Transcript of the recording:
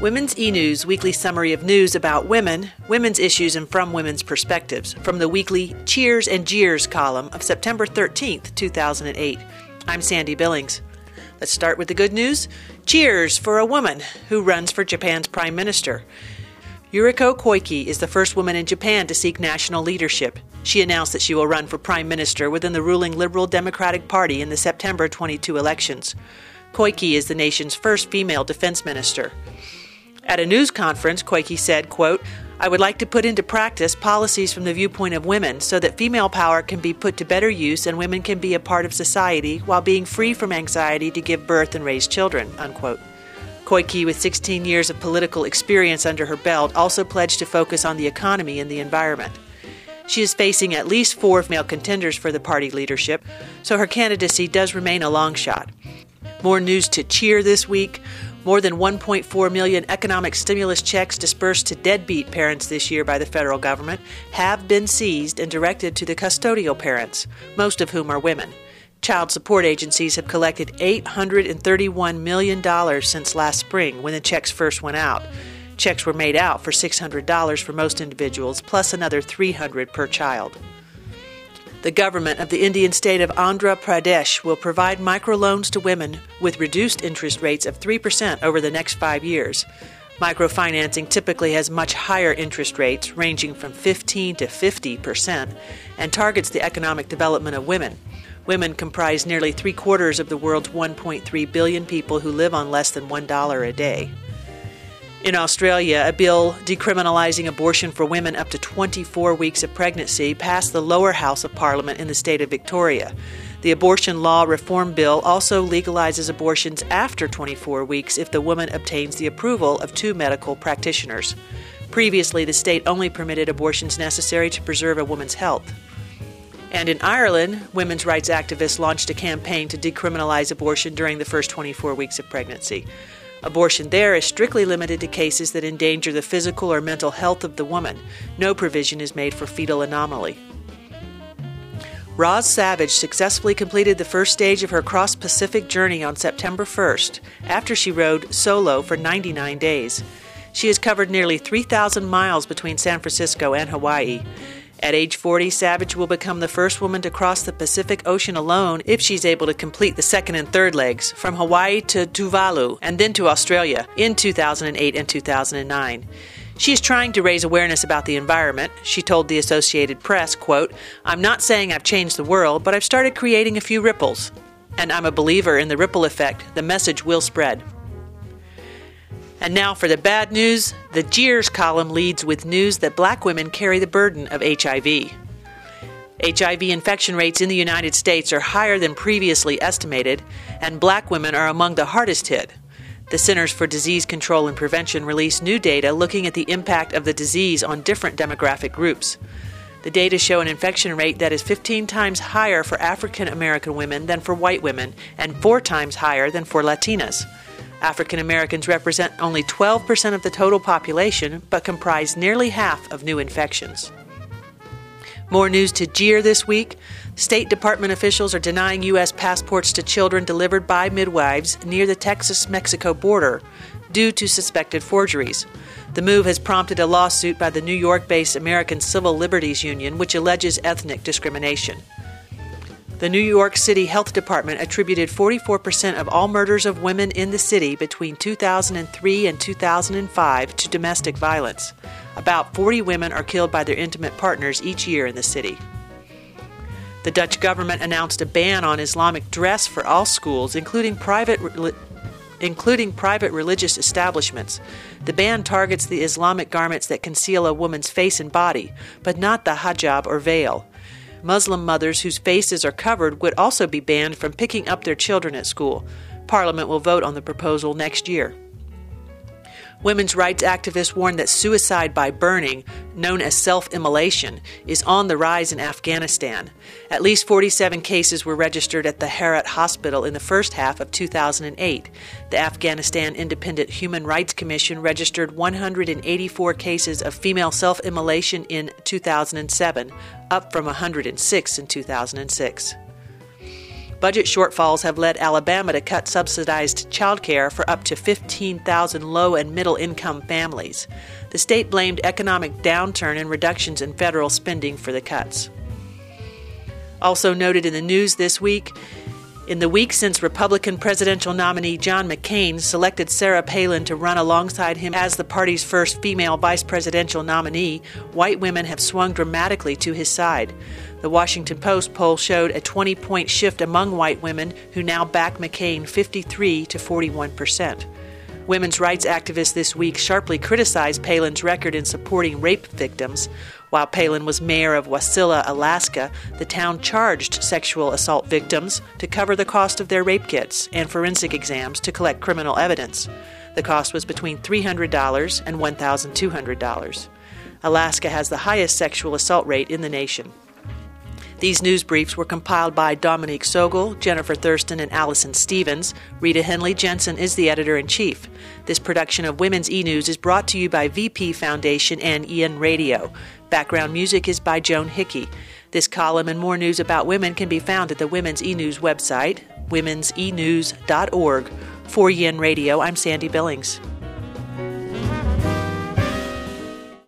Women's E-News weekly summary of news about women, women's issues, and from women's perspectives from the weekly Cheers and Jeers column of September 13th, 2008. I'm Sandy Billings. Let's start with the good news. Cheers for a woman who runs for Japan's prime minister. Yuriko Koike is the first woman in Japan to seek national leadership. She announced that she will run for prime minister within the ruling Liberal Democratic Party in the September 22 elections. Koike is the nation's first female defense minister. At a news conference, Koike said, quote, "I would like to put into practice policies from the viewpoint of women so that female power can be put to better use and women can be a part of society while being free from anxiety to give birth and raise children," unquote. Koike, with 16 years of political experience under her belt, also pledged to focus on the economy and the environment. She is facing at least 4 male contenders for the party leadership, so her candidacy does remain a long shot. More news to cheer this week. More than 1.4 million economic stimulus checks dispersed to deadbeat parents this year by the federal government have been seized and directed to the custodial parents, most of whom are women. Child support agencies have collected $831 million since last spring when the checks first went out. Checks were made out for $600 for most individuals, plus another $300 per child. The government of the Indian state of Andhra Pradesh will provide microloans to women with reduced interest rates of 3% over the next 5 years. Microfinancing typically has much higher interest rates, ranging from 15 to 50%, and targets the economic development of women. Women comprise nearly 3/4 of the world's 1.3 billion people who live on less than $1 a day. In Australia, a bill decriminalising abortion for women up to 24 weeks of pregnancy passed the lower house of Parliament in the state of Victoria. The abortion law reform bill also legalises abortions after 24 weeks if the woman obtains the approval of 2 medical practitioners. Previously, the state only permitted abortions necessary to preserve a woman's health. And in Ireland, women's rights activists launched a campaign to decriminalise abortion during the first 24 weeks of pregnancy. Abortion there is strictly limited to cases that endanger the physical or mental health of the woman. No provision is made for fetal anomaly. Roz Savage successfully completed the first stage of her cross-Pacific journey on September 1st, after she rode solo for 99 days. She has covered nearly 3,000 miles between San Francisco and Hawaii. At age 40, Savage will become the first woman to cross the Pacific Ocean alone if she's able to complete the second and third legs, from Hawaii to Tuvalu and then to Australia in 2008 and 2009. She is trying to raise awareness about the environment. She told the Associated Press, quote, "I'm not saying I've changed the world, but I've started creating a few ripples. And I'm a believer in the ripple effect. The message will spread." And now for the bad news. The Jeers column leads with news that black women carry the burden of HIV. HIV infection rates in the United States are higher than previously estimated, and black women are among the hardest hit. The Centers for Disease Control and Prevention released new data looking at the impact of the disease on different demographic groups. The data show an infection rate that is 15 times higher for African American women than for white women, and 4 times higher than for Latinas. African Americans represent only 12% of the total population, but comprise nearly half of new infections. More news to jeer this week. State Department officials are denying U.S. passports to children delivered by midwives near the Texas-Mexico border due to suspected forgeries. The move has prompted a lawsuit by the New York-based American Civil Liberties Union, which alleges ethnic discrimination. The New York City Health Department attributed 44% of all murders of women in the city between 2003 and 2005 to domestic violence. About 40 women are killed by their intimate partners each year in the city. The Dutch government announced a ban on Islamic dress for all schools, including private religious establishments. The ban targets the Islamic garments that conceal a woman's face and body, but not the hijab or veil. Muslim mothers whose faces are covered would also be banned from picking up their children at school. Parliament will vote on the proposal next year. Women's rights activists warn that suicide by burning, known as self-immolation, is on the rise in Afghanistan. At least 47 cases were registered at the Herat Hospital in the first half of 2008. The Afghanistan Independent Human Rights Commission registered 184 cases of female self-immolation in 2007, up from 106 in 2006. Budget shortfalls have led Alabama to cut subsidized child care for up to 15,000 low- and middle-income families. The state blamed economic downturn and reductions in federal spending for the cuts. Also noted in the news this week, in the week since Republican presidential nominee John McCain selected Sarah Palin to run alongside him as the party's first female vice presidential nominee, white women have swung dramatically to his side. The Washington Post poll showed a 20-point shift among white women who now back McCain 53 to 41%. Women's rights activists this week sharply criticized Palin's record in supporting rape victims. While Palin was mayor of Wasilla, Alaska, the town charged sexual assault victims to cover the cost of their rape kits and forensic exams to collect criminal evidence. The cost was between $300 and $1,200. Alaska has the highest sexual assault rate in the nation. These news briefs were compiled by Dominique Sogel, Jennifer Thurston, and Allison Stevens. Rita Henley Jensen is the editor-in-chief. This production of Women's E-News is brought to you by VP Foundation and Ian Radio. Background music is by Joan Hickey. This column and more news about women can be found at the Women's E-News website, womensenews.org. For Yin Radio, I'm Sandy Billings.